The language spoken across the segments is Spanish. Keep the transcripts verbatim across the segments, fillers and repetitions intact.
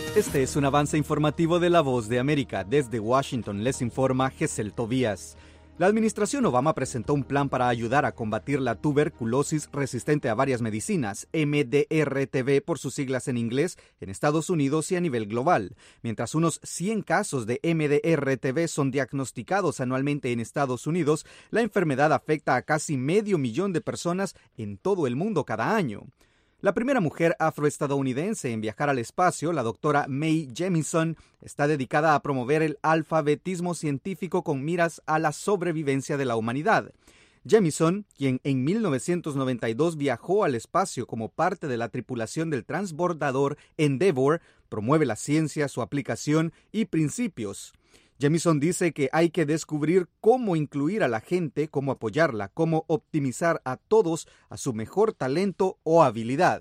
Este es un avance informativo de La Voz de América. Desde Washington les informa Gesel Tobías. La administración Obama presentó un plan para ayudar a combatir la tuberculosis resistente a varias medicinas, M D R T V por sus siglas en inglés, en Estados Unidos y a nivel global. Mientras unos cien casos de M D R T V son diagnosticados anualmente en Estados Unidos, la enfermedad afecta a casi medio millón de personas en todo el mundo cada año. La primera mujer afroestadounidense en viajar al espacio, la doctora Mae Jemison, está dedicada a promover el alfabetismo científico con miras a la sobrevivencia de la humanidad. Jemison, quien en mil novecientos noventa y dos viajó al espacio como parte de la tripulación del transbordador Endeavour, promueve la ciencia, su aplicación y principios. Jemison dice que hay que descubrir cómo incluir a la gente, cómo apoyarla, cómo optimizar a todos a su mejor talento o habilidad.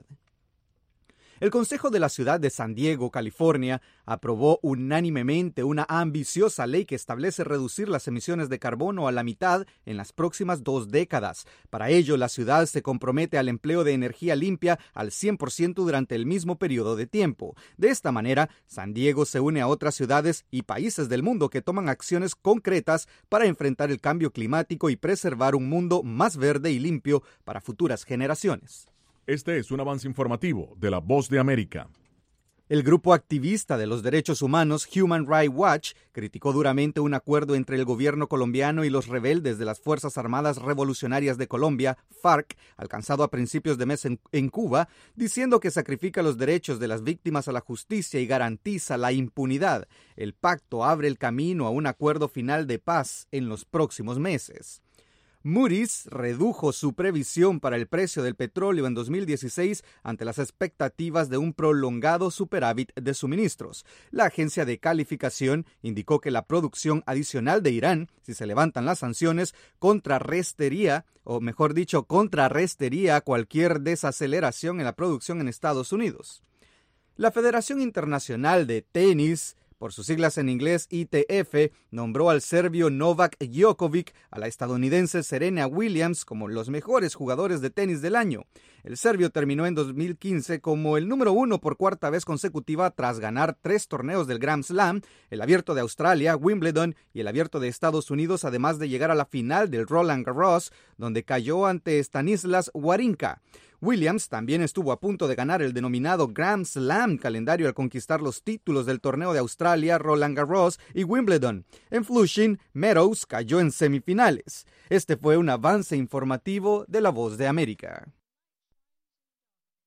El Consejo de la Ciudad de San Diego, California, aprobó unánimemente una ambiciosa ley que establece reducir las emisiones de carbono a la mitad en las próximas dos décadas. Para ello, la ciudad se compromete al empleo de energía limpia al cien por ciento durante el mismo periodo de tiempo. De esta manera, San Diego se une a otras ciudades y países del mundo que toman acciones concretas para enfrentar el cambio climático y preservar un mundo más verde y limpio para futuras generaciones. Este es un avance informativo de La Voz de América. El grupo activista de los derechos humanos Human Rights Watch criticó duramente un acuerdo entre el gobierno colombiano y los rebeldes de las Fuerzas Armadas Revolucionarias de Colombia, FARC, alcanzado a principios de mes en, en Cuba, diciendo que sacrifica los derechos de las víctimas a la justicia y garantiza la impunidad. El pacto abre el camino a un acuerdo final de paz en los próximos meses. Moody's redujo su previsión para el precio del petróleo en dos mil dieciséis ante las expectativas de un prolongado superávit de suministros. La agencia de calificación indicó que la producción adicional de Irán, si se levantan las sanciones, contrarrestaría, o mejor dicho, contrarrestaría cualquier desaceleración en la producción en Estados Unidos. La Federación Internacional de Tenis, por sus siglas en inglés I T F, nombró al serbio Novak Djokovic, a la estadounidense Serena Williams como los mejores jugadores de tenis del año. El serbio terminó en dos mil quince como el número uno por cuarta vez consecutiva tras ganar tres torneos del Grand Slam, el Abierto de Australia, Wimbledon y el Abierto de Estados Unidos, además de llegar a la final del Roland Garros, donde cayó ante Stanislas Wawrinka. Williams también estuvo a punto de ganar el denominado Grand Slam calendario al conquistar los títulos del torneo de Australia, Roland Garros y Wimbledon. En Flushing, Meadows cayó en semifinales. Este fue un avance informativo de La Voz de América.